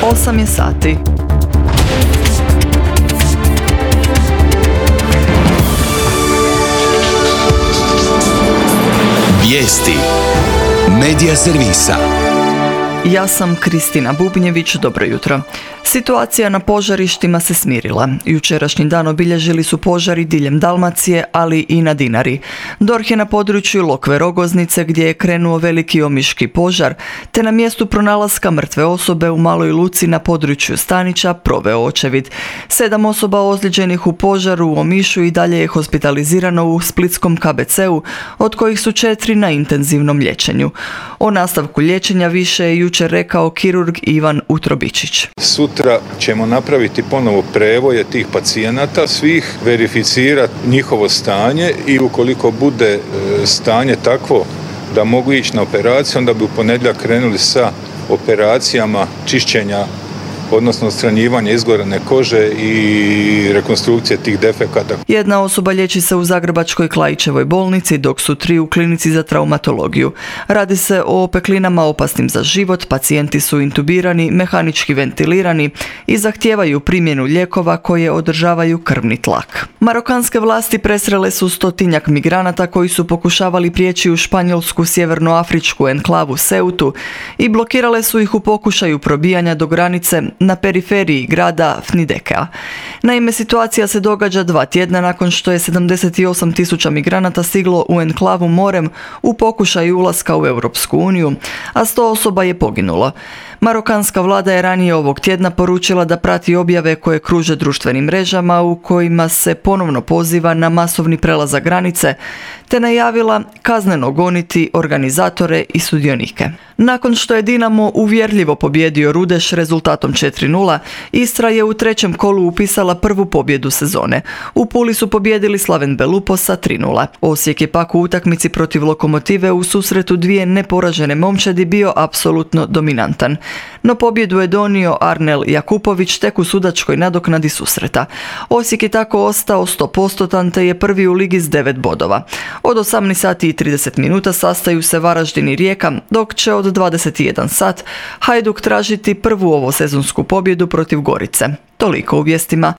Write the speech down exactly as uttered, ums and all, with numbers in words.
osam je sati. Vijesti Medija servisa. Ja sam Kristina Bubnjević, dobro jutro. Situacija na požarištima se smirila. Jučerašnji dan obilježili su požari diljem Dalmacije, ali i na Dinari. D O R H je na području Lokve Rogoznice, gdje je krenuo veliki omiški požar, te na mjestu pronalaska mrtve osobe u Maloj Luci na području Stanića proveo očevid. Sedam osoba ozlijeđenih u požaru u Omišu i dalje je hospitalizirano u splitskom K B C-u, od kojih su četiri na intenzivnom liječenju. O nastavku liječenja više je jučer rekao kirurg Ivan Utrobičić. Sutra ćemo napraviti ponovo prevoje tih pacijenata, svih, verificirati njihovo stanje i ukoliko bude stanje takvo da mogu ići na operaciju, onda bi u ponedjeljak krenuli sa operacijama čišćenja, odnosno odstranjivanje izgorene kože i rekonstrukcije tih defekata. Jedna osoba liječi se u Zagrebačkoj Klaićevoj bolnici, dok su tri u klinici za traumatologiju. Radi se o opeklinama opasnim za život, pacijenti su intubirani, mehanički ventilirani i zahtijevaju primjenu lijekova koje održavaju krvni tlak. Marokanske vlasti presrele su stotinjak migranata koji su pokušavali prijeći u španjolsku sjevernoafričku enklavu Seutu i blokirale su ih u pokušaju probijanja do granice na periferiji grada Fnidekea. Naime, situacija se događa dva tjedna nakon što je sedamdeset osam tisuća migranata stiglo u enklavu morem u pokušaju ulaska u Europsku uniju, a sto osoba je poginulo. Marokanska vlada je ranije ovog tjedna poručila da prati objave koje kruže društvenim mrežama u kojima se ponovno poziva na masovni prelazak granice, te najavila kazneno goniti organizatore i sudionike. Nakon što je Dinamo uvjerljivo pobijedio Rudeš rezultatom četiri nula, Istra je u trećem kolu upisala prvu pobjedu sezone. U Puli su pobijedili Slaven Belupo sa tri nula. Osijek je pak u utakmici protiv Lokomotive u susretu dvije neporažene momčadi bio apsolutno dominantan. No pobjedu je donio Arnel Jakupović tek u sudačkoj nadoknadi susreta. Osijek je tako ostao sto posto te je prvi u ligi s devet bodova. Od osamnaest sati i trideset minuta sastaju se Varaždin i Rijeka, dok će od dvadeset jedan sat Hajduk tražiti prvu ovosezonsku pobjedu protiv Gorice. Toliko u vijestima.